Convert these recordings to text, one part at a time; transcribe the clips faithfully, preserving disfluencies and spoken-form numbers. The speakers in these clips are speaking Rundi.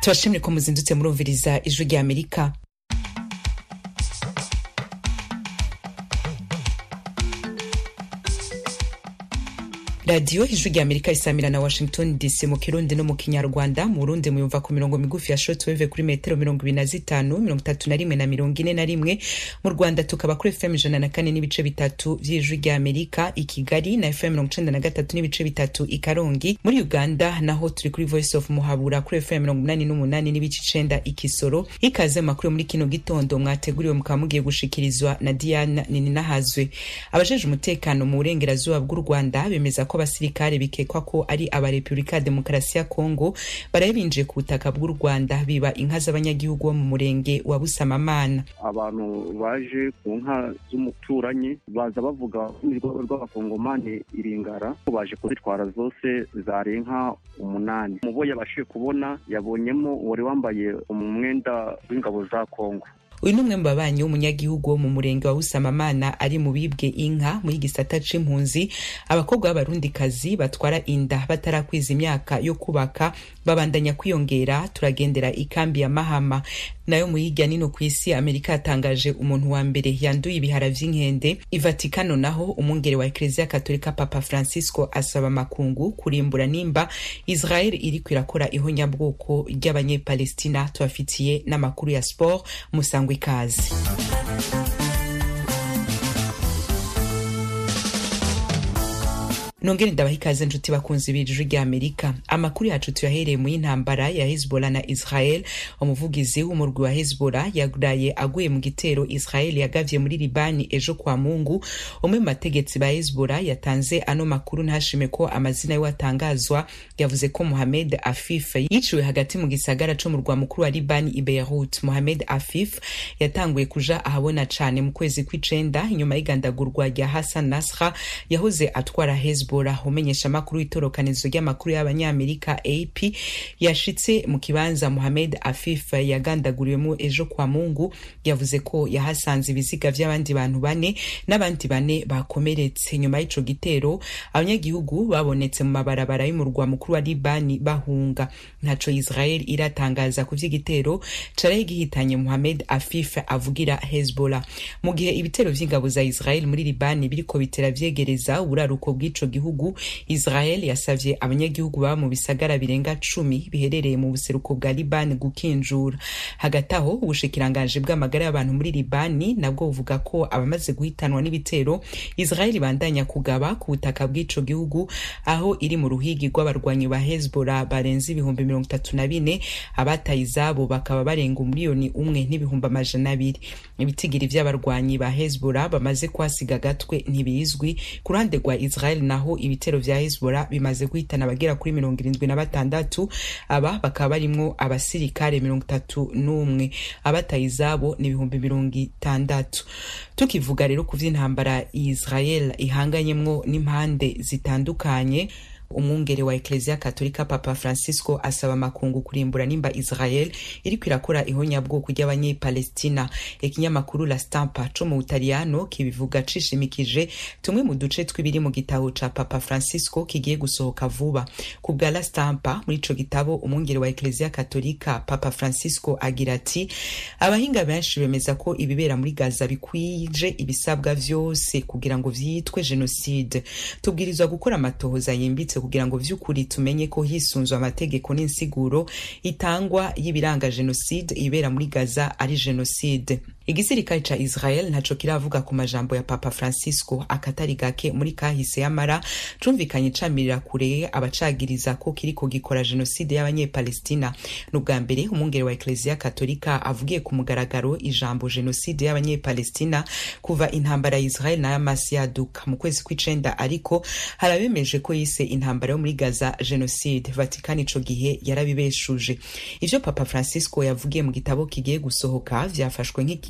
tubashimire ko muzindutse murumviriza ijwi rya Amerika. Radio ijwi rya Amerika isamira na Washington D C mu Kirundi no mu Kinyarwanda. Mu Burundi muyumva ku mirongo migufi ya shortwave kuri metero mirongo ibiri na zitanu, mirongo itatu na rimwe na mirongo ine na rimwe. Mu Rwanda tukaba kuri F M ijana na kane n'ibice bitatu vy'ijwi rya Amerika i Kigali na F M mirongo icenda na gatatu n'ibice bitatu i Karongi. Muri Uganda naho turi kuri Voice of Muhabura kuri F M mirongo umunani n'umunani n'ibice icenda i Kisoro. Ikaze makuru muri kino gitondo mwateguriwe mukaba mugiye gushikirizwa na Diana Nininahazwe. Abajeje umutekano mu burengerazuba bw'u Rwanda bemeza ko abasirikare bikekwa ko ari aba Republika Demokarasi ya Kongo baraye binjiye ku butaka bw'u Rwanda biba inka z'abanyagihugu bo mu murenge wa Busamamana. Abantu baje ku nka z'umuturanyi baza bavuga urwego rw'abakongomani iringara ko baje kuzitwara zose zari inka umunani. Mubo yabashije kubona yabonyemo wari wambaye umwenda w'ingabo za Kongo. Uyu numwe mu babanyi w'umunyagihugu wo mu murenge wa Busamamana ari mu bibwe inka muri gisata c'impunzi. Abakobwa b'abarundikazi batwara inda batarakwiza imyaka yo kubaka babandanya kwiyongera. Turagendera ikambi ya Mahama nayo mu hirya nino kw'isi. Amerika yatangaje umuntu wa mbere yanduye ibihara vy'inkende. I Vatikano naho umwungere wa Eklezia Katolika Papa Francisco asaba makungu kurimbura nimba Israel iriko irakora ihonyabwoko ry'abanyepalestina. Tubafitiye n'amakuru ya sport musangwe ikaze. Nongere ndabaha ikaze njuti bakunzi b'ijwi rya Amerika. Amakuru yacu tuyahereye mu y'intambara ya Hezbollah na Israel. Umuvugizi w'umurwi wa Hezbollah yaguraye aguye mu gitero Israel yagavye muri Libani ejo kwa Mungu. Umwe mu bategetsi ba Hezbollah yatanze ano makuru ntashime ko amazina yiwe atangazwa. Yavuze ko Mohamed Afif yiciwe hagati mu gisagara co mu rwa mukuru wa Libani i Beirut. Mohamed Afif yatanguye kuja ahabona cane mu kwezi kw'icenda inyuma y'igandagurwa rya Hassan Nasrallah yahoze atwara Hezbollah. Umenyesha makuru itorokanizo ry'amakuru y'abanyamerika A P yashitse mu kibanza Mohamed Afif yagandaguriwemo ejo kwa Mungu. Yavuze ko yahasanze ibiziga vy'abandi bantu bane n'abandi bane bakomeretse. Nyuma y'ico gitero abanyagihugu babonetse mu mabarabara y'umurwa mukuru wa Libani bahunga. Ntaco Israel iratangaza ku vy'igitero caraye gihitanye Mohamed Afif avugira Hezbollah. Mu gihe ibitero vy'ingabo za Israel muri Libani biriko bitera vyegereza uburaruko bw'ico gihugu, Israel yasavye abanyagihugu baba mu bisagara birenga cumi biherereye mu buseruko bwa Libani gukinjura. Hagati aho ubushikiranganje bw'amagara y'abantu muri Libani nabwo buvuga ko abamaze guhitanwa n'ibitero Israel bandanya kugaba ku butaka bw'ico gihugu, aho iri mu ruhigi rw'abarwanyi ba Hezbollah barenze ibihumbi mirongo itatu na bine. Abataye izabo bakaba barenga umiliyoni umwe n'ibihumbi amajana abiri. Ibitigiri vy'abarwanyi ba Hezbollah bamaze kwasiga gatwe ntibizwi. Ku ruhande rwa Israel naho ibitero vya Hezbollah bimaze guhitana abagera kuri mirongo irindwi na batandatu. Aba bakaba barimwo abasirikare mirongo itatu n'umwe. Abataye izabo ni ibihumbi mirongo itandatu. Tukivuga rero ku vy'intambara Israel ihanganyemwo n'impande zitandukanye, umwungere wa Eklezia Katolika Papa Francisco asaba makungu kurimbura nimba Israel iriko irakora ihonyabwoko ry'abanyepalestina. Ikinyamakuru La Stampa co mu Butaliyano kibivuga cishimikije tumwe mu duce tw'ibiri mu gitabo ca Papa Francisco kigiye gusohoka vuba. Ku bwa La Stampa, muri ico gitabo umwungere wa Eklezia Katolika Papa Francisco agira ati abahinga benshi bemeza ko ibibera muri Gaza bikwije ibisabwa vyose kugira ngo vyitwe genocide. Tubwirizwa gukora amatohoza yimbitse kugira ngo vy'ukuri tumenye ko hisunzwe amategeko n'insiguro itangwa y'ibiranga genocide ibera muri Gaza ari genocide. Igisirikare ca Israel ntaco kiravuga ku majambo ya Papa Francisco akatari gake muri kahise y'amara cumvikanye camirira kure abacagiriza ko kiriko gikora genocide y'abanyepalestina. N'ubwa mbere umwungere wa Eklezia Katolika avugiye ku mugaragaro ijambo genocide y'abanyepalestina kuva intambara ya Israel na Hamas yaduka mu kwezi kw'icenda, ariko harabemeje ko yise intambara yo muri Gaza genocide. Vatikani ico gihe yarabibeshuje. Ivyo Papa Francisco yavugiye mu gitabo kigiye gusohoka vyafashwe nk'iki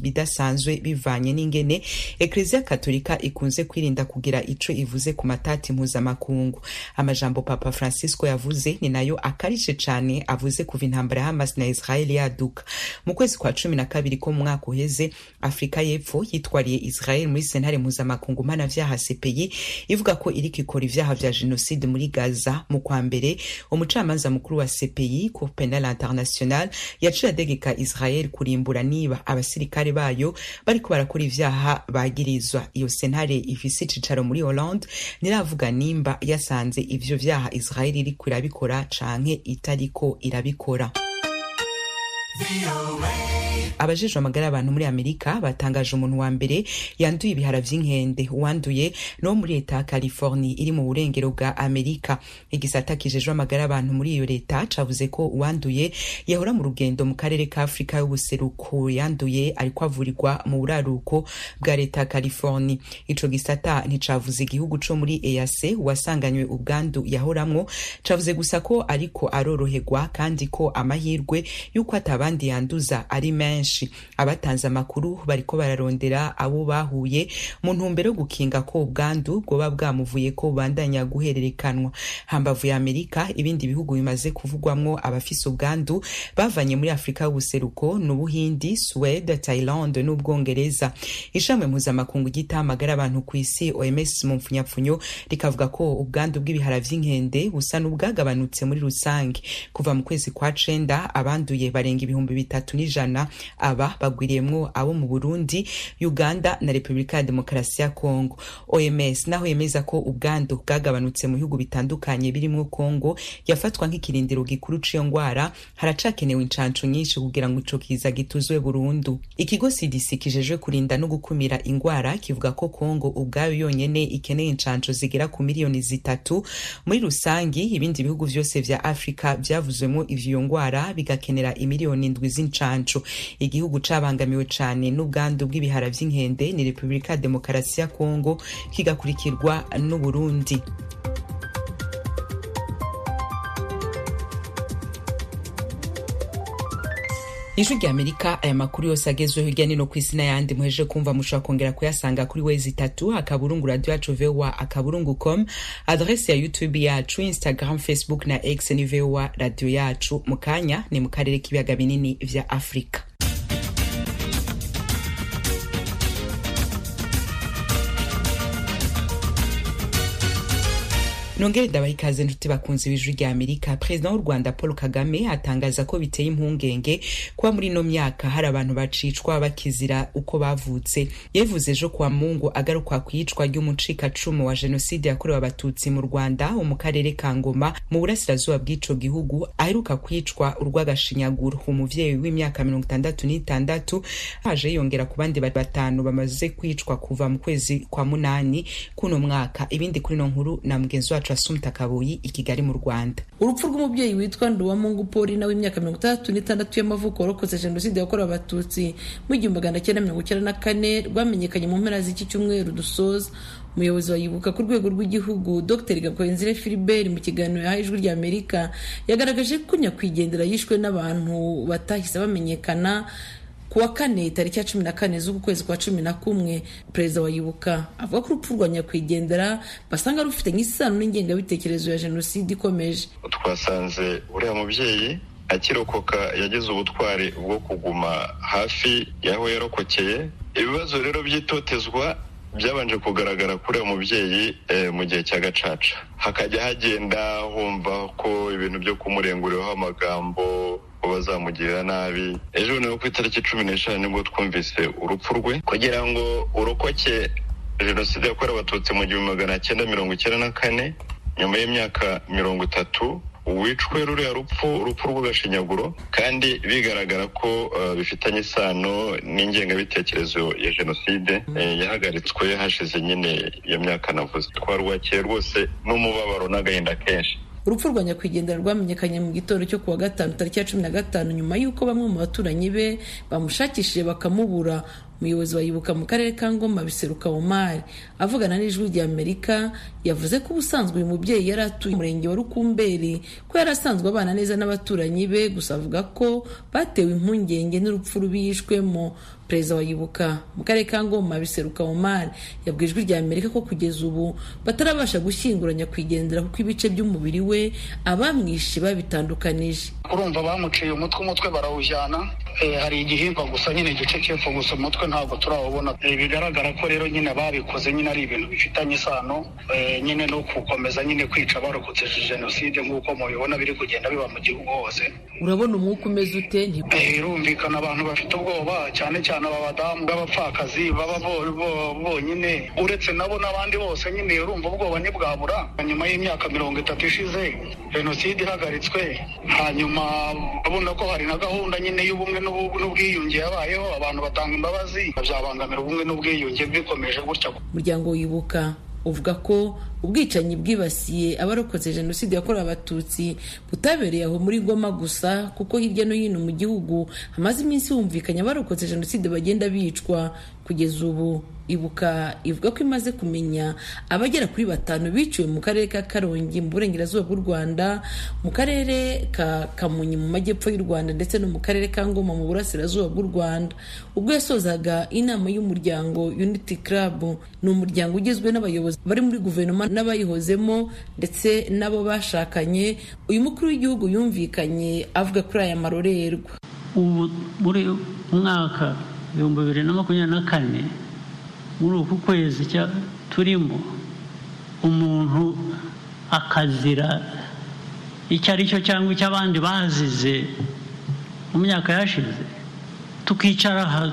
bidasanzwe bivanye n'ingene Eklezia Katolika ikunze kwirinda kugira ico ivuze ku matati mpuzamakungu. Amajambo Papa Francisco yavuze ni nayo akarishe cane avuze kuva intambara ya Hamas na Israel yaduka. Mu kwezi kwa cumi na kabiri ko mu mwaka uheze, Afrika y'Epfo yitwariye Israel muri sentare mpuzamakungu mpanavyaha C P I ivuga ko iriko ikora ivyaha vya genocide muri Gaza. Mu kwa mbere, umucamanza mukuru wa C P I Cour Penal International yaciye adegeka Israel kurimbura niba abasirikare bayo bariko barakora ivyaha bagirizwa. Iyo sentare ifise icicaro muri Hollande niravuga nimba yasanze ivyo vyaha Israel iriko irabikora canke itariko irabikora. Abajejwe amagara y'abantu muri Amerika batangaje umuntu wa mbere yanduye ibihara vy'inkende. Uwanduye no muri leta ya California iri mu burengero bwa Amerika. Igisata kijejwe amagara y'abantu muri iyo leta cavuze ko uwanduye yahora mu rugendo mu karere ka Afrika y'ubuseruko yanduye ariko avurirwa mu buraruko bwa leta ya California. Ico gisata nticavuze igihugu co muri E A C wasanganywe ubwandu yahoramwo, cavuze gusa ko ariko aroroherwa kandi ko amahirwe yuko atabandi yanduza ari menshi. Abatanze amakuru bariko bararondera abo bahuye mu ntumbero yo gukinga ko ubwandu bwoba bwamuvuye ko bandanya guhererekanwa. Hambavu ya Amerika, ibindi bihugu bimaze kuvugwamwo abafise ubwandu bavanye muri Afrika y'ubuseruko n'Ubuhindi, Swede, Thailand n'Ubwongereza. Ishamwe mpuzamakungu ry'itamagara abantu ku isi O M S mu mfunyapfunyo rikavuga ko ubwandu bw'ibihara vy'inkende busa n'ubwagabanutse muri rusange. Kuva mu kwezi kwa cenda abanduye barenga ibihumbi bitatu n'ijana, aba bagwiriyemwo abo mu Burundi, Uganda na Republika ya Demokarasi ya Kongo. O M S naho yemeza ko ubwandu bwagabanutse mu bihugu bitandukanye birimwo Kongo yafatwa nk'ikirindiro gikuru c'iyo ngwara, haracakenewe incanco nyinshi kugira ngo ico kiza gituzwe burundu. Ikigo C D C kijejwe kurinda no gukumira ingwara kivuga ko Kongo ubwayo yonyene ikeneye incanco zigera ku miliyoni zitatu. Muri rusangi, ibindi bihugu vyose vya Afrika vyavuzwemo ivyo ngwara bigakenera imiliyoni indwi z'incanco. Igihugu cabangamiwe cane n'ubwandu bw'ibihara vy'inkende ni Republika ya Demokarasi ya Kongo, kigakurikirwa n'u Burundi. Ijwi rya Amerika, aya makuru yose agezweho hirya no kw'isi n'ayandi muheje kumva mushobora kongera kuyasanga kuri wezi itatu akaburungu radio yacu V O A akaburungu com, adresse ya YouTube yacu, Instagram, Facebook na X ni V O A radio yacu. Mukanya ni mu karere k'ibiyaga binini vya Afrika. Nongere dabaha ikaze njuti bakunzi b'Ijwi rya Amerika. President w'u Rwanda Paul Kagame atangaza ko biteye impungenge kuba muri no myaka hari abantu bacicwa bakizira uko bavutse. Yevuze ejo kwa Mungu agaruka kwicwa ry'umucika cumu wa genocide yakorewe abatutsi mu Rwanda mu karere ka Ngoma mu burasirazuba bw'ico gihugu, aheruka kwicwa urw'agashinyaguro. Umuvyeyi w'imyaka mirongo itandatu n'itandatu haje yongera ku bandi batanu bamaze kwicwa kuva mu kwezi kwa munani kuno mwaka. Ibindi kuri no nkuru na mugenzi wacu Asumta Kabuyi i Kigali mu Rwanda. Urupfu rw'umubyeyi witwa Nduwamungu Paulina w'imyaka mirongo itandatu n'itandatu y'amavuko warokoze genocide yakorewe abatutsi mu igihumbi magana cyenda mirongo icyenda na kane rwamenyekanye mu mpera z'iki cyumweru dusoza. Umuyobozi wa Yibuka ku rwego rw'igihugu Dr Gakwenzire Philibert mu kiganiro yahaye Ijwi rya Amerika yagaragaje ko nyakwigendera yishwe n'abantu batahise bamenyekana kuwa kane tariki ya cumi na kane z'uku kwezi kwa cumi na kumwe. Perezida wa Yibuka avuga ko urupfu rwa nyakwigendera basanga rufite nk'isano n'ingengabitekerezo ya jenoside ikomeje. Twasanze uriya mubyeyi akirokoka yagize ubutwari bwo kuguma hafi yaho yarokokeye. Ibibazo rero by'itotezwa byabanje kugaragara kuri uwo mubyeyi e, mu gihe cya Gacaca, hakajya hagenda humva ko ibintu byo kumurenguriraho amagambo bazamugirira nabi. Ejo ni ku itariki cumi n'eshanu nibwo twumvise urupfu rwe. Kugira ngo urokoke jenoside yakorewe abatutsi mu gihumbi magana cyenda mirongo icyenda na kane, nyuma y'imyaka mirongo itatu wicwe ruriya rupfu urupfu rw'agashinyaguro, kandi bigaragara ko uh, bifitanye isano n'ingengabitekerezo ya jenoside mm. eh, yahagaritswe hashize nyine iyo myaka navuze. Twarwakiye rwose n'umubabaro n'agahinda kenshi. Urupfu rwa nyakwigendera rwamenyekanye mu gitondo cyo kuwa gatanu tariki ya cumi na gatanu nyuma y'uko bamwe mu baturanyi be bamushakishije bakamubura. umuyobozi wa Ibuka mu karere ka Ngoma Biseruka Omar avugana n'ijwi rya Amerika yavuze ko ubusanzwe uyu mubyeyi yari atuye umurenge wa Rukumberi ko yari asanzwe abana neza n'abaturanyi be, gusa avuga ko batewe impungenge n'urupfu rubishwemo. Perezida wa Ibuka mu karere ka Ngoma Biseruka Omar yabwiye ijwi rya Amerika ko kugeza ubu batarabasha gushyinguranya kwigendera kuko ibice by'umubiri we abamwishe babitandukanije. Urumva bamuciye umutwe umutwe barawujyana, e, hari igihimba gusa nyine igice cy'epfo gusa, umutwe ntabwo turawubona. E, bigaragara ko rero nyine babikoze nyine ari ibintu bifitanye isano e, nyine no gukomeza nyine kwica abarokotse jenoside nk'uko mubibona biri kugenda biba mu gihugu hose. Urabona umwuka umeze ute? Birumvikana abantu bafite ubwoba, cyane cyane aba badamu b'abapfakazi baba bonyine, uretse nabo n'abandi bose nyine urumva ubwoba ntibwabura. Nyuma y'imyaka mirongo itatu ishize jenoside ihagaritswe, hanyuma babona ko hari na gahunda nyine y'ubumwe n'ubwiyunge yabayeho, abantu batanga imbabazi, byabangamira ubumwe n'ubwiyunge bikomeje gutya. Umuryango wibuka uvuga ko ubwicanyi bwibasiye abarokotse jenoside yakorewe abatutsi butabereye aho muri Ngoma gusa, kuko hirya no hino mu gihugu hamaze iminsi humvikanye abarokotse jenoside bagenda bicwa. Kugeza ubu Ibuka ivuga ko imaze kumenya abagera kuri batanu biciwe mu karere ka Karongi mu burengerazuba bw'u Rwanda, mu karere ka Kamonyi mu majyepfo y'u Rwanda ndetse no mu karere ka Ngoma mu burasirazuba bw'u Rwanda. Ubwo yasozaga inama y'umuryango Unity Club, ni umuryango ugizwe n'abayobozi bari muri guverinoma n'abayihozemo ndetse nabo bashakanye, uyu mukuru w'igihugu yumvikanye avuga kuri aya marorerwa. Ubu muri umwaka ibihumbi bibiri na makumyabiri na kane muri uku kwezi turimo, umuntu akazira icyo ari cyo cyangwa icyo abandi bazize mu myaka yashize, tukicara aha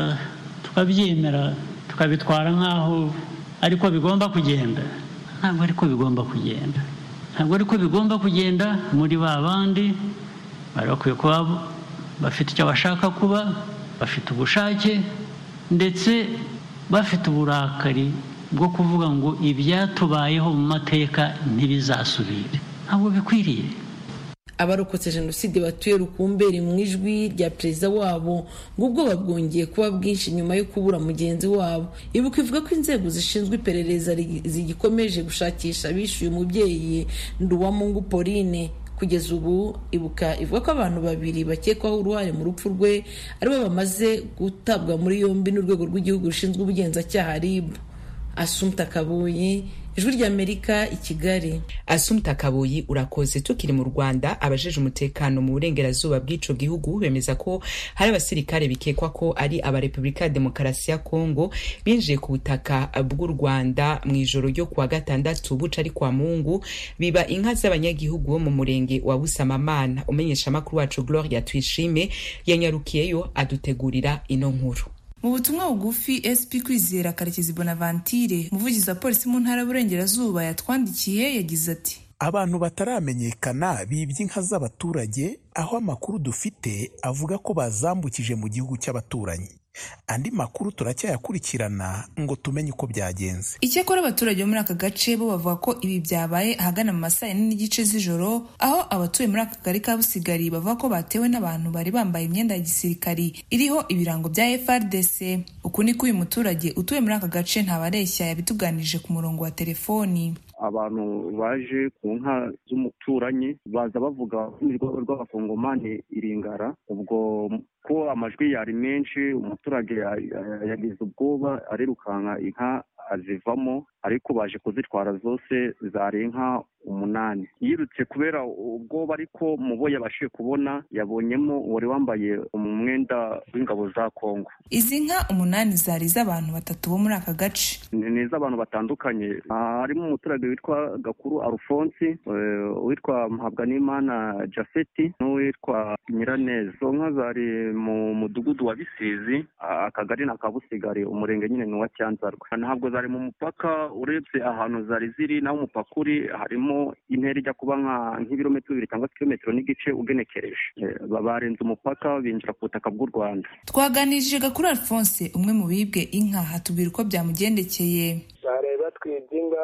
tukabyemera tukabitwara nk'aho ariko bigomba kugenda. Ntabwo ariko bigomba kugenda, ntabwo ariko bigomba kugenda. Muri ba bandi bari bakwiye kuba bafite icyo bashaka kuba, bafite ubushake ndetse bafite uburakari bwo kuvuga ngo ibyatubayeho mu mateka ntibizasubire. Ntabwo bikwiriye. Abarokotse jenoside batuye Rukumberi mu ijwi rya perezida wabo ngo ubwoba bwongeye kuba bwinshi nyuma yo kubura mugenzi wabo. Ibuka ivuga ko inzego zishinzwe iperereza zigikomeje gushakisha abishyuye umubyeyi Nduwamungu Pauline. Kugeza ubu Ibuka ivuga ko abantu babiri bakekwaho uruhare mu rupfu rwe aribo bamaze gutabwa muri yombi n'urwego rw'igihugu rushinzwe ubugenzacyaha R I B. Assumpta Kabuyi, ijwi rya Amerika i Kigali. Assumpta Kabuyi urakoze. Tukiri mu Rwanda, abajeje umutekano mu burengerazuba bw'ico gihugu bemeza ko hari abasirikare bikekwa ko ari aba Republika ya Demokarasi ya Kongo binjiye ku butaka bw'u Rwanda mu ijoro ryo kuwa gatandatu buca ari kwa Mungu, biba inka z'abanyagihugu bo mu murenge wa Busamamana. Umenyesha makuru wacu Gloria Twishime yanyarukiyeyo adutegurira ino nkuru. Mu butumwa bugufi S P Kwizera Karekezi Bonaventure, umuvugizi wa polisi mu ntara y'Uburengerazuba, yatwandikiye yagize ati: abantu bataramenyekana bibye inka z'abaturage, aho amakuru dufite avuga ko bazambukije mu gihugu cy'abaturanyi. Andi makuru turacyayakurikirana ngo tumenye uko byagenze. Icyakora abaturage bo muri aka gace bo bavuga ko ibi byabaye ahagana mu masaha n'igice z'ijoro, aho abatuye muri aka kagari ka Busigari bavuga ko batewe n'abantu bari bambaye imyenda ya gisirikari iriho ibirango bya F R D C. Uku niko uyu muturage utuye muri aka gace ntabareshya yabituganirije ku murongo wa telefoni. Abantu baje ku nka z'umuturanyi baza bavuga urwego rw'abakongomani iringara, ubwo ko amajwi yari menshi umuturage yagize ubwoba arirukanka inka azivamo, ariko baje kuzitwara zose zari inka umunani. Yirutse kubera ubwoba, ariko mubo yabashije kubona yabonyemo wari wambaye umwenda w'ingabo za Kongo. Izi nka umunani zari z'abantu batatu bo muri aka gace. Ni z'abantu batandukanye, harimo umuturage witwa Gakuru Alphonse, witwa Muhabwanimana Jafeti n'uwitwa Nyiraneza. Zo nka zari mu mudugudu wa Bisizi, akagari na Kabusigari, umurenge nyine ni wa Cyanzarwe. Ntabwo zari mu mupaka, urebye ahantu zari ziri naho umupaka uri harimo intera ijya kuba nka nk'ibirometero bibiri cyangwa kilometero n'igice ugenekereje. Barenze umupaka binjira ku butaka bw'u Rwanda. Twaganirije Gakuru Alphonse, umwe mu bibwe inka, hatubwira uko byamugendekeye. Bari batwibye inka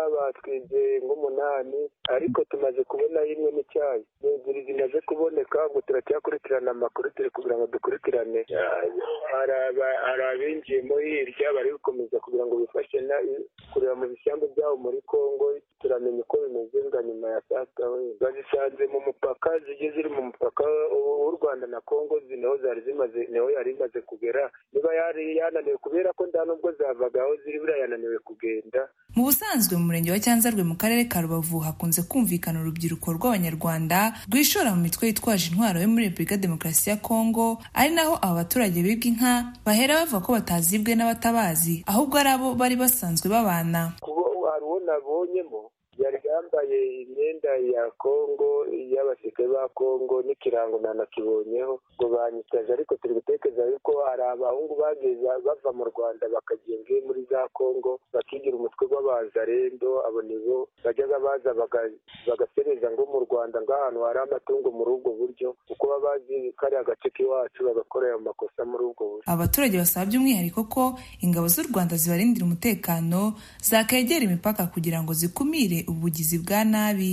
batwibye nk'umunani ariko tumaze kubona imwe n'icyayi ebyiri zimaze kuboneka ngo turacyakurikirana amakuru turi kugira ngo dukurikirane hari abinjiyemo hirya bari gukomeza kugira ngo bifashe kureba mu bishyamba byabo muri Kongo turamenya uko bimeze nga nyuma ya saa sita bazisanze mu mupaka zigiye ziri mu mupaka w'u Rwanda na Kongo niho zari zimaze niho yari imaze kugera niba yari yananiwe kubera ko nda nubwo zavagaho ziri buriya yananiwe kugenda. Mu busanzwe mu murenge wa Cyanzarwe mu karere ka Rubavu hakunze kumvikana urubyiruko rw'abanyarwanda rwishora mu mitwe yitwaje intwaro yo muri Repubulika Demokarasi ya Kongo ari naho aba baturage bibwa inka bahera bavuga ko batazibwe n'abatabazi ahubwo ari abo bari basanzwe babana. Hari uwo nabonyemo yari yambaye imyenda ya Kongo y'abasirikare ba Kongo n'ikirango nanakibonyeho ngo banyitaje ariko turi gutekereza yuko hari abahungu bageza bava mu Rwanda bakagiye muri za Kongo bakigira umutwe w'abazarendo abo nibo bajyaga baza bagasereza ngo mu Rwanda ng'ahantu hari amatungo muri ubwo buryo kuko babazi kari agace k'iwacu bagakorera amakosa muri ubwo buryo. Abaturage basaba by'umwihariko ko ingabo z'u Rwanda zibarindira umutekano zakegera imipaka kugira ngo zikumire ubugizi bwa nabi.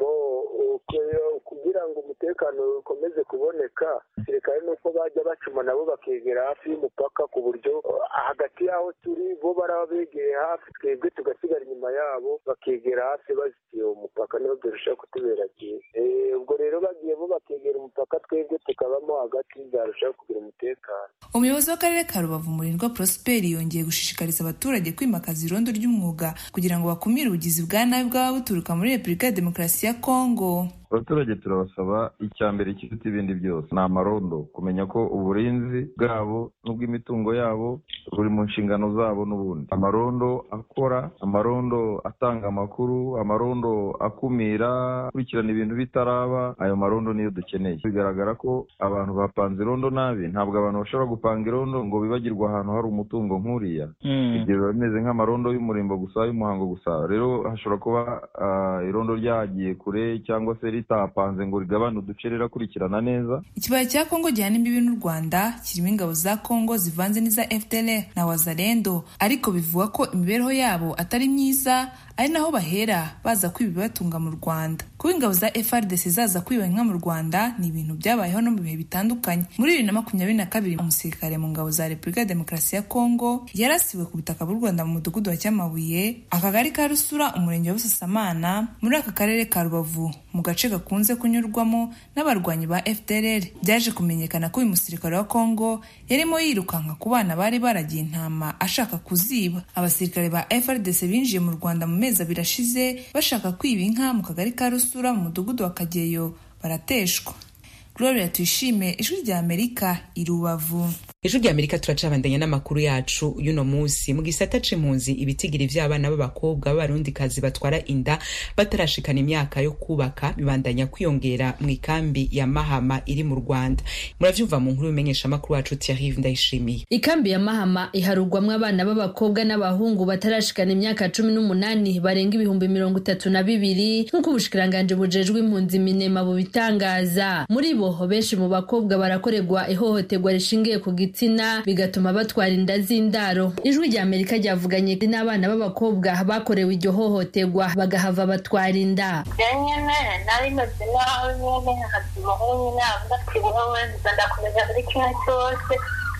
Kugira ngo umutekano ukomeze kuboneka abasirikare nuko bajya bacuma nabo bakegera hafi y'umupaka ku buryo hagati yaho turi bo baraba begeye hafi twebwe tugasigara inyuma yabo bakegera hafi bazitiye umupaka niho birushaho kutubera byiza. Ubwo rero bagiye bo bakegera umupaka twebwe tukabamo hagati bizarushaho kugira umutekano. Umuyobozi w'akarere ka Rubavu Murindwa Prosper yongeye gushishikariza abaturage kwimakaza irondo ry'umwuga kugira ngo bakumire ubugizi bwa nabi bwaba buturuka muri Repubulika ya Demokarasi ya Kongo. Abaturage turabasaba icya mbere kiruta ibindi byose ni amarondo, kumenya ko uburinzi bwabo n'ubw'imitungo yabo buri mu nshingano zabo n'ubundi. Amarondo akora, amarondo atanga amakuru, amarondo akumira, kurikirana ibintu bitaraba, ayo marondo niyo dukeneye. Bigaragara ko abantu bapanze irondo nabi, ntabwo abantu bashobora gupanga irondo ngo bibagirwe ahantu hari umutungo nk'uriya. Mm. Ibyo bimeze nk'amarondo y'umurimbo gusa, y'umuhango gusa. Rero hashobora kuba uh, irondo ryagiye kure cyangwa se tapanze ngo rigabane uduce rirakurikirana neza. Ikibaya cya Kongo gihana imbibi n'u Rwanda kirimo ingabo za Kongo zivanze n'iza F D L R na Wazalendo ariko bivuga ko imibereho yabo atari myiza ari naho bahera baza kwiba ibibatunga mu Rwanda. Kuba ingabo za F R D C zaza kwiba inka mu Rwanda ni ibintu byabayeho no mu bihe bitandukanye. Muri bibiri na makumyabiri na kabiri umusirikare mu ngabo za Repubulika ya Demokarasi ya Kongo yarasiwe ku butaka bw'u Rwanda mu mudugudu wa Cyamabuye, akagari ka Rusura, umurenge wa Busasamana, muri aka karere ka Rubavu, mu gace gakunze kunyurwamo n'abarwanyi ba F D L R. Byaje kumenyekana ko uyu musirikare wa Kongo yarimo yirukanka ku bana bari baragiye intama ashaka kuziba. Abasirikare ba F R D C binjiye mu Rwanda mu mezi abiri ashize bashaka kwiba inka mu kagari ka Rusura mu mudugudu wa Kageyo barateshwa. Gloria Tuyishime, Ijwi rya Amerika, i Rubavu. Ijwi rya Amerika turacabandanya n'amakuru yacu y'uno munsi. Mu gisata c'impunzi, ibitigiri vy'abana b'abakobwa b'abarundikazi batwara inda batarashikana imyaka yo kubaka bibandanya kwiyongera mu ikambi ya Mahama iri mu Rwanda. Muravyumva mu nkuru y'umenyesha makuru wacu Thierry Ndayishimiye. Ikambi ya Mahama iharugwamwe abana b'abakobwa n'abahungu batarashikana imyaka cumi n'umunani barenga ibihumbi mirongo itatu na bibiri nk'uko ubushikiranganje bujejwe impunzi Minema bubitangaza. Muri bo benshi mu bakobwa barakorerwa ihohoterwa rishingiye ku gitsina bigatuma batwara inda z'indaro. Ijwi rya Amerika ryavuganye n'abana b'abakobwa bakorewe iryo hohoterwa bagahava batwara inda. Nyene nari maze nawe nyene hatumaho nyene avuga ndakomeza kuri kimwe cyose.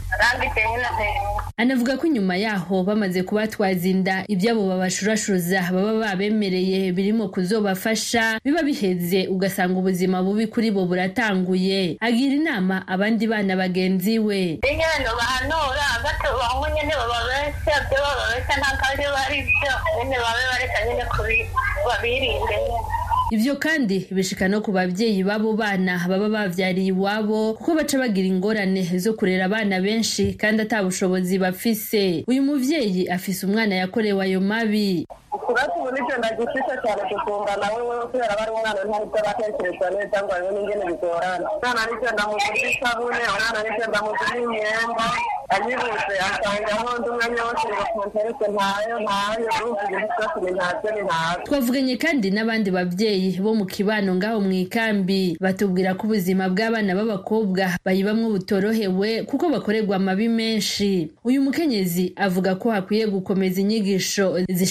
Anavuga ko inyuma yaho bamaze kubatwaza inda ibyabo babashurashuza baba babemereye birimo kuzobafasha biba biheze ugasanga ubuzima bubi kuri bo buratanguye. Agira inama abandi bana bagenzi we. Nyene bahanura gato bamwe nyene bababesha byo babesha ntakari bari byo nyene babe bareka nyene kuri babirinde. Ivyo kandi bishika no ku bavyeyi babo bana baba bavyariye iwabo kuko baca bagira ingorane zo kurera abana benshi kandi atabushobozi bafise. Uyu muvyeyi afise umwana yakorewe ayo mabi. Kurati uburyo ndagifisha cyane kutunga nawe wewe kubera bari umwana ntari byabatekereza neza ngo ariwe n'ingene bigorana. Mwana ariko ndamugurira isabune, mwana ariko ndamugurira imyenda, anyibutse asanga aho ndi umwanya wose ngo konterese ntayo ntayo uvuga ibisose ntacyo ntayo. Twavuganye kandi n'abandi bavyeyi bo mu kibano ngaho mu ikambi batubwira ko ubuzima bw'abana b'abakobwa bayibamwe butorohewe kuko bakorerwa amabi menshi. Uyu mukenyezi avuga ko hakwiye gukomeza inyigisho zishimikiye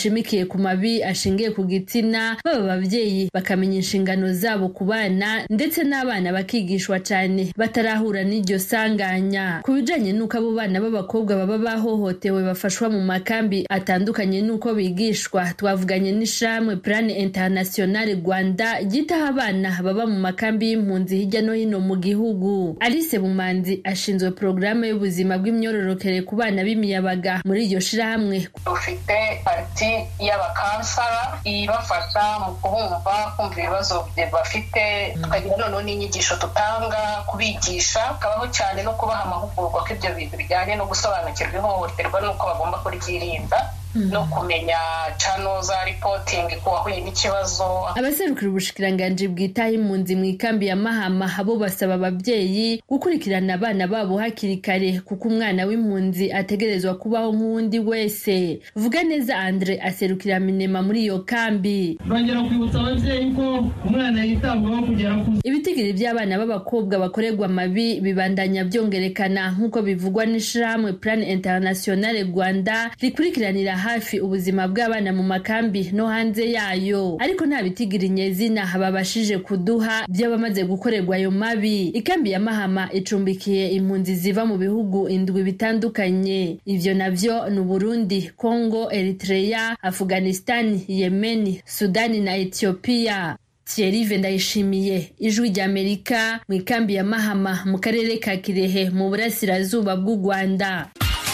ku mabi ashingiye ku gitsina, baba abavyeyi bakamenya inshingano zabo ku bana ndetse n'abana bakigishwa cyane batarahura n'iryo sanganya. Ku bijanye n'uko abo bana b'abakobwa baba bahohotewe bafashwa mu makambi atandukanye n'uko bigishwa, twavuganye n'ishamwe Plan International Rwanda gitaha abana baba mu makambi y'impunzi hirya no hino mu gihugu. Alice Bumanzi ashinzwe porogaramu y'ubuzima bw'imyororokere ku bana b'imiyabaga muri iryo shirahamwe. Ufite parti y'abakansara ibafasha mu kubumva, kumva ibibazo bafite, tukagira noneho n'inyigisho tutanga kubigisha, kabaho cyane no kubaha amahugurwa ko ibyo bintu bijyanye no gusobanukirwa ihohoterwa n'uko bagomba kuryirinda no kumenya channel za reporting ko wahuye n'ikibazo. Abaserukira ubushikiranganje bwitaha impunzi mu ikambi ya Mahama abo basaba ababyeyi gukurikirana abana babo hakiri kare kuko umwana w'impunzi ategerezwa kubaho nk'undi wese. Vuga neza Andre aserukira Minema muri iyo kambi. Bongera kwibutsa ababyeyi ko umwana yitabwaho kugera ku ibitigiri by'abana b'abakobwa bakorerwa mabi bibandanya byongerekana nk'uko bivugwa n'ishamwe Plan International Rwanda rikurikiranira hafi ubuzima bw'abana mu makambi no hanze yayo, ariko nta bitigiri nyezina babashije kuduha by'abamaze gukorerwa ayo mabi. Ikambi ya Mahama icumbikiye impunzi ziva mu bihugu indwi bitandukanye, ivyo navyo ni Burundi, Congo, Eritrea, Afghanistan, Yemen, Sudani na Ethiopia. Thierry Vendayishimiye, Ijwi ry'Amerika, mu ikambi ya Mahama mu karere ka Kirehe mu burasirazuba bw'u Rwanda.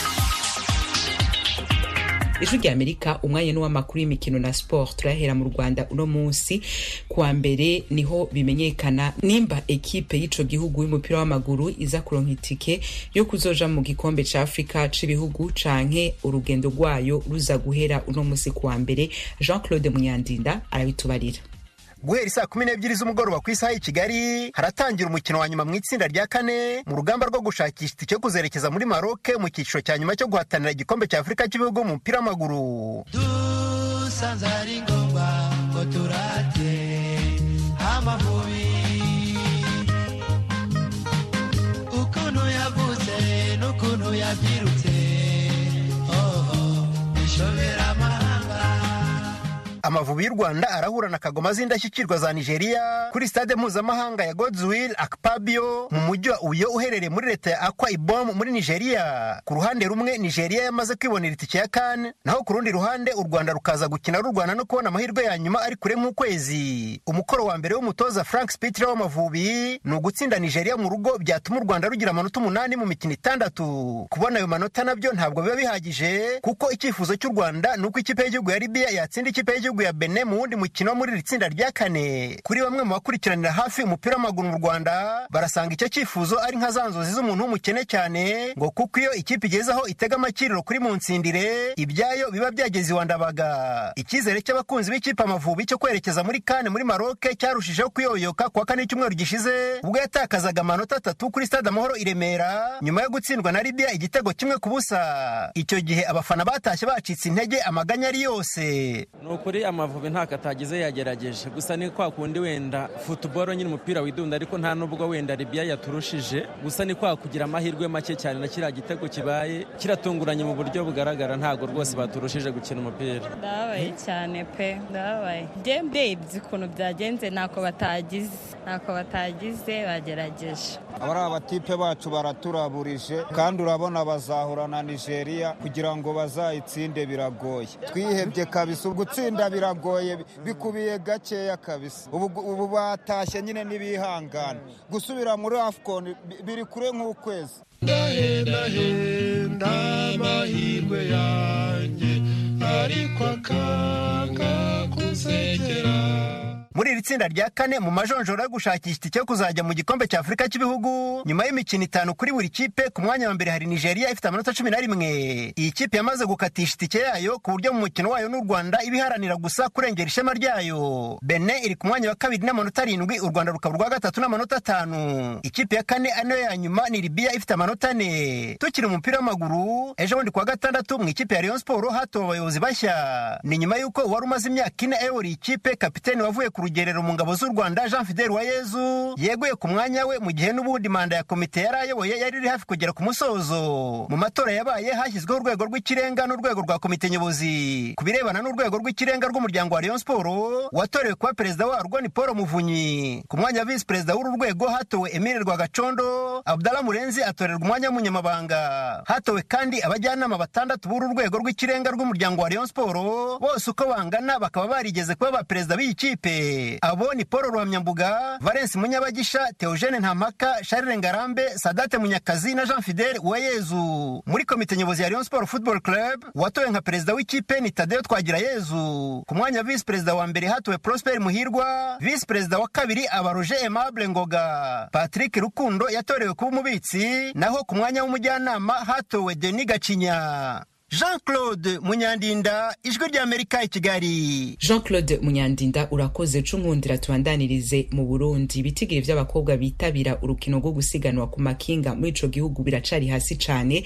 Ijwi ry'Amerika, umwanya n'uw'amakuru y'imikino na sport. Turahera mu Rwanda uno munsi kuwa mbere niho bimenyekana nimba ekipe y'ico gihugu y'umupira w'amaguru iza kuronka itike yo kuzoja mu gikombe ca Afrika c'ibihugu canke urugendo rwayo ruza guhera uno munsi kuwa mbere. Jean-Claude Munyandinda arabitubarira. Guhera saa kumi n'ebyiri z'umugoroba ku isaha y'i Kigali haratangira umukino wa nyuma mu itsinda rya kane mu rugamba rwo gushakisha itike yo kuzerekeza muri Maroc mu cyiciro cya nyuma cyo guhatanira igikombe cya Afrika cy'ibihugu mu mupira w'amaguru. Dusanze ari ngombwa ngo turate amavubi ukuntu yavuze n'ukuntu yabyirutse oh ishobera amahanga. Amavubi y'u Rwanda arahura na Kagoma z'indashyikirwa za Nigeria kuri stade mpuzamahanga ya Godswill Akpabio mu mujyi wa Uyo uherereye muri leta ya Akwa Ibom muri Nigeria. Ku ruhande rumwe Nigeria yamaze kwibonera itike ya CAN, naho ku rundi ruhande u Rwanda rukaza gukina rurwana no kubona amahirwe ya nyuma ari kure nk'ukwezi. Umukoro wa mbere w'umutoza Frank Spitler w'Amavubi ni ugutsinda Nigeria mu rugo byatuma u Rwanda rugira amanota umunani mu mikino itandatu. Kubona ayo manota nabyo ntabwo biba bihagije kuko icyifuzo cy'u Rwanda nuko ikipe y'igihugu ya Libya yatsinda ikipe y'igihugu ya Benin mu wundi mukino muri iri tsinda rya kane. Kuri bamwe mu bakurikiranira hafi umupira w'amaguru mu Rwanda barasanga icyo cyifuzo ari nka za nzozi z'umuntu w'umukene cyane, ngo kuko iyo ikipe igezeho itega amakiriro kuri mu nsindire ibyayo biba byageze iwa Ndabaga. Icyizere cy'abakunzi b'ikipe Amavubi cyo kwerekeza muri kane muri Maroc cyarushijeho kuyoyoka kuwa kane cyumweru gishize ubwo yatakazaga amanota atatu kuri stade Amahoro i Remera nyuma yo gutsindwa na Libya igitego kimwe ku busa. Icyo gihe abafana batashye bacitse intege, amaganya ari yose. Nukuri Amavubi nta katagize yagerageje, gusa ni kwa kundi wenda football nyine umupira widunda, ariko nta nubwo wenda Libya yaturushije, gusa ni kwa kugira amahirwe make cyane na kiriya gitego kibaye kiratunguranye mu buryo bugaragara, ntago rwose baturushije gukina umupira. Ndabaye cyane pe, ndabaye ndebye ukuntu byagenze, ntako batagize ntako batagize bagerageje. Abari abatipe bacu baraturaburije kandi urabona bazahura na Nigeria kugira ngo bazayitsinde biragoye. Twihebye kabisa, gutsinda biragoye, bikubiye gakeya kabisa. Ubu ubu batashye nyine nibihangana, gusubira muri AFCON biri kure nk'ukwezi. Ndahenda henda amahirwe yanjye ariko akanga kunsekera. Muri iri tsinda rya kane mu majonjora yo gushakisha itike yo kuzajya mu gikombe cya Afrika cy'ibihugu nyuma y'imikino itanu kuri buri kipe, ku mwanya wa mbere hari Nigeria ifite amanota cumi na rimwe. Iyi kipe yamaze gukatisha itike yayo ku buryo mu mukino wayo n'u Rwanda ibiharanira gusa kurengera ishema ryayo. Benin iri ku mwanya wa kabiri n'amanota arindwi, u Rwanda rukaba urwa gatatu n'amanota atanu. Ikipe ya kane ano ya nyuma ni Libya ifite amanota ane. Tukiri umupira w'amaguru, ejo bundi kuwa gatandatu mu ikipe ya Rayon Sport hatowe abayobozi bashya. Ni nyuma y'uko wari umaze imyaka ine ayobora ikipe kapiteni wavuye ku rugerero itorero mu ngabo z'u Rwanda Jean Fidel Uwayezu yeguye ku mwanya we mu gihe n'ubundi manda ya komite yari ayoboye yari iri hafi kugera ku musozo. Mu matora yabaye hashyizweho urwego rw'ikirenga n'urwego rwa komite nyobozi. Ku birebana n'urwego rw'ikirenga rw'umuryango wa Rayon Sport, watorewe kuba perezida warwo ni Paul Muvunyi. Ku mwanya wa visi perezida w'uru rwego hatowe Emile Rwagacondo, Abdallah Murenzi atorerwa umwanya w'umunyamabanga. Hatowe kandi abajyanama batandatu b'uru rwego rw'ikirenga rw'umuryango wa Rayon Sport, bose uko bangana bakaba barigeze kuba ba perezida b'iyi kipe. Abo ni Paul Ruhamyambuga, Valence Munyabagisha, Theogene Ntamaka, Charles Ngarambe, Sadate Munyakazi na Jean Fidel Uwayezu. Muri komite nyobozi ya Rayon Sport Football Club, watowe nka perezida w'ikipe ni Tadeo Twagirayezu. Ku mwanya visi perezida wa mbere hatowe Prosper Muhirwa, visi perezida wa kabiri aba Roger Aimable Ngoga. Patrick Rukundo yatorewe kuba umubitsi, naho ku mwanya w'umujyanama hatowe Denis Gacinya. Jean-Claude Munyandinda, Ijwi ry'Amerika i Kigali. Jean-Claude Munyandinda urakoze. Cungundira tubandanirize mu Burundi. Ibitigiri vy'abakobwa bitabira urukino rwo gusiganwa ku makinga muri ico gihugu biracari hasi cane.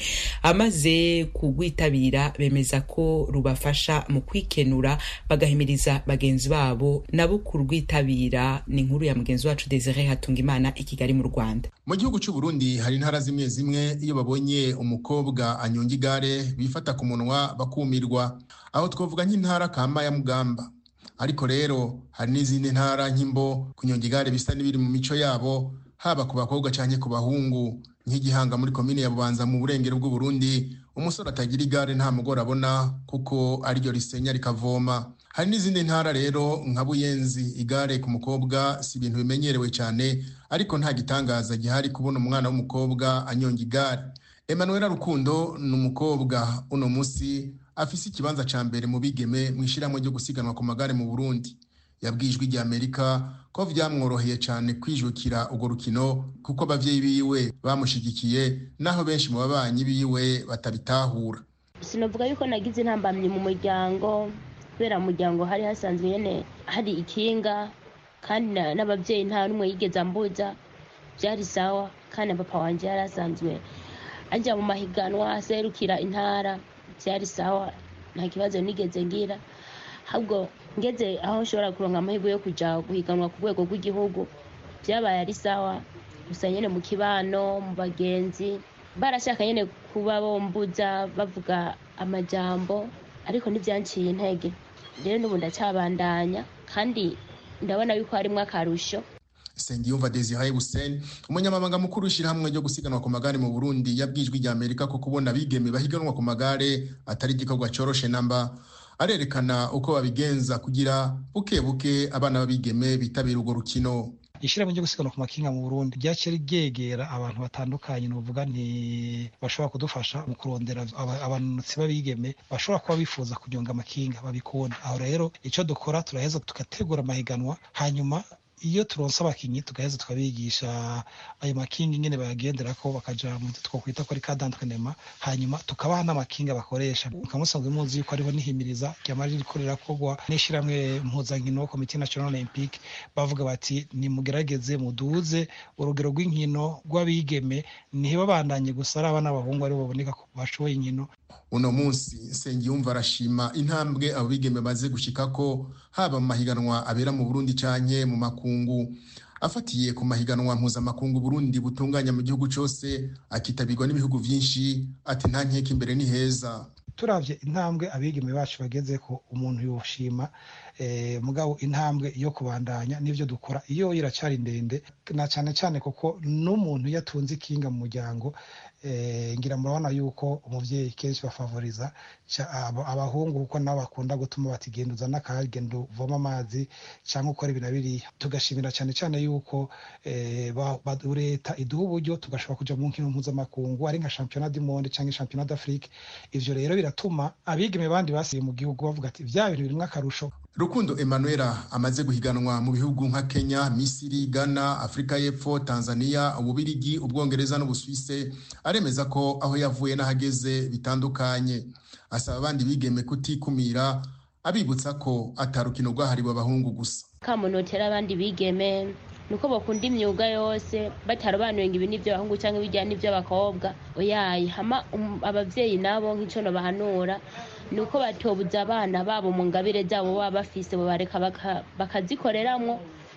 Amaze kugwitabira bemeza ko rubafasha mu kwikenura bagahimiriza bagenzi babo nabo kurwitabira. Ni inkuru ya mugenzi wacu Desire Hatungimana i Kigali mu Rwanda. Mu gihugu cy'u Burundi hari intara zimwe zimwe iyo babonye umukobwa anyonga igare bifata ku munwa bakumirwa, aho twavuga nk'intara kama ya Mugamba. Ariko rero hari n'izindi ntara nk'Imbo kunyonga igare bisa n'ibiri mu mico yabo, haba ku bakobwa canke ku bahungu. Nk'Igihanga muri komine ya Bubanza mu burengero bw'u Burundi, umusore atagira igare nta mugore abona kuko ariryo risenya rikavoma. Hari n'izindi ntara rero nka Buyenzi, igare ku mukobwa si ibintu bimenyerewe cyane, ariko nta gitangaza gihari kubona umwana w'umukobwa anyonga igare. Emmanuel Rukundo ni umukobwa uno musi afise ikibanza ca mbere mu bigeme mu ishiramwe ryo gusiganwa ku magare mu Burundi. Yabwijwe rya Amerika ko vyamworoheye cyane kwijukira ugo rukino kuko abavyeyi biwe bamushigikiye, naho benshi mu babanyi biwe batabitahura. Sinovuga yuko nagize intambamye mu muryango, kubera mu muryango hari hasanzwe nyene hari ikinga, kandi n'abavyeyi nta numwe yigeze ambuza, byari sawa. Kandi papa wanje yarasanzwe ajya mu mahiganwa aserukira intara, byari sawa, nta kibazo nigeze ngira. Ahubwo ngeze aho nshobora kuronka amahirwe yo kuja guhiganwa ku rwego rw'igihugu, byabaye ari sawa. Gusa nyene mu kibano, mu bagenzi barashaka nyene kuba bombuza bavuga amajambo, ariko ntivyanciye intege. Rero n'ubu ndacyabandanya kandi ndabona yuko harimwo akarusho. Sengiyumva Desire Hussein, umunyamabanga mukuru w'ishirahamwe ryo gusiganwa ku magare mu Burundi, yabwijwe rya Amerika ko kubona bigeme bahiganwa ku magare atari igikorwa coroshe namba. Arerekana uko babigenza kugira buke buke abana babigeme bitabira urwo rukino. Ishirahamwe ryo gusiganwa ku makinga mu Burundi ryaceri ryegera abantu batandukanye, novuga nti bashobora kudufasha mu kurondera abanutsi babigeme bashobora kuba bifuza kunyonga amakinga babikunda. Aho rero ico dukora turaheza tugategura amahiganwa, hanyuma iyo turonse abakinyi tugaheza tukabigisha ayo makinga ingene bayagenderako bakaja mu two kwita ko ari kadantrainement, hanyuma tukabaha n'amakinga bakoresha. Mukamusanzwe muzi yuko ariho nihimiriza ryamari rikorera kogwa n'ishiramwe mpuzankino Comité National Olympique, bavuga bati ni mugerageze muduze urugero rw'inkino rw'abigeme, niho babandanye gusa ari abana b'abahungu ari bo baboneka ko bashoboye inkino. Uno munsi Sengiyumva arashima intambwe abo bigeme baze gushikako, haba mu mahiganwa abera mu Burundi canke mu makungu. Afatiye ku mahiganwa mpuzamakungu Burundi butunganya mu gihugu cose, akitabirwa n'ibihugu vyinshi, ati nta nkeka imbere ni heza. Turavye intambwe abigeme bacu bageze ko umuntu yoshima, eh, mugabo intambwe yo kubandanya nivyo dukora iyo iracari ndende, na cyane cyane kuko n'umuntu yatunze ikinga mu muryango. Eh, ngira murabona yuko umuvyeyi kenshi bafavoriza abahungu kuko nabo bakunda gutuma batigenduza n'akagendo voma amazi cyangwa ukora ibintu biriya. Tugashimira cyane cyane yuko eh, leta iduha uburyo tugashobora kuja mu nkino mpuzamakungu ari nka championnat du monde cyangwa championnat d'Afrique. Ivyo rero biratuma abigeme bandi basiye mu gihugu bavuga ati vya bintu birimwe akarusho. Rukundo Emmanuela amaze guhiganwa mu bihugu nka Kenya, Misiri, Ghana, Afrika y'Epfo, Tanzania, Ububirigi, Ubwongereza n'Ubusuwise, aremeza ko aho yavuye n'ahageze bitandukanye. Asaba abandi bigeme kutikumira, abibutsa ko atarukino rwahariwe abahungu gusa. Kamunotera abandi bigeme nuko bakunda imyuga yose, batarobanuye ngo ibi nivyo abahungu cyangwa ibijya nivyo abakobwa. Oyaye hama um, abavyeyi nabo nk'ico no bahanura nuko batobuza abana babo mu ngabire zabo baba bafise bo bareka bakazikoreramwo,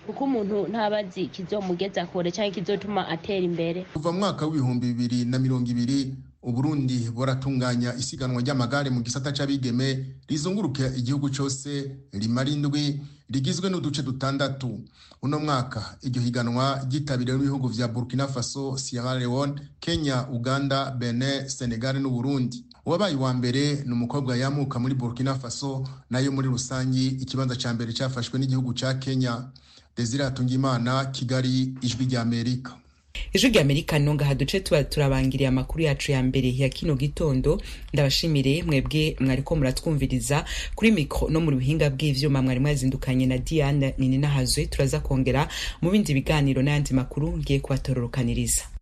kuko umuntu ntabazi kizomugeza kure cyangwa kizotuma atera imbere. Kuva mu mwaka w'ibihumbi bibiri na mirongo ibiri Uburundi buratunganya isiganwa ry'amagare mu gisata c'abigeme rizunguruka igihugu cyose rimara indwi rigizwe n'uduce dutandatu. Uno mwaka iryo higanwa ryitabiriwe n'ibihugu vya Burkina Faso, Sierra Leone, Kenya, Uganda, Benin, Senegal n'u Burundi. Uwabaye wa mbere ni umukobwa yamuka muri Burkina Faso, nayo muri rusangi ikibanza ca mbere cyafashwe n'igihugu ca Kenya. Desire Atungimana, Kigali, Ijwi rya Amerika. Ijwi rya Amerika nonga haduce tuba turabangiriye amakuru yacu ya mbere ya kino gitondo. Ndabashimire mwebwe mwariko muratwumviriza kuri mikro no mu bihinga bw'ivyuma, mwari mwazindukanye na Diane Nini Nahazwe. Turaza kongera mu bindi biganiro n'ayandi makuru ngiye kubatororokaniriza.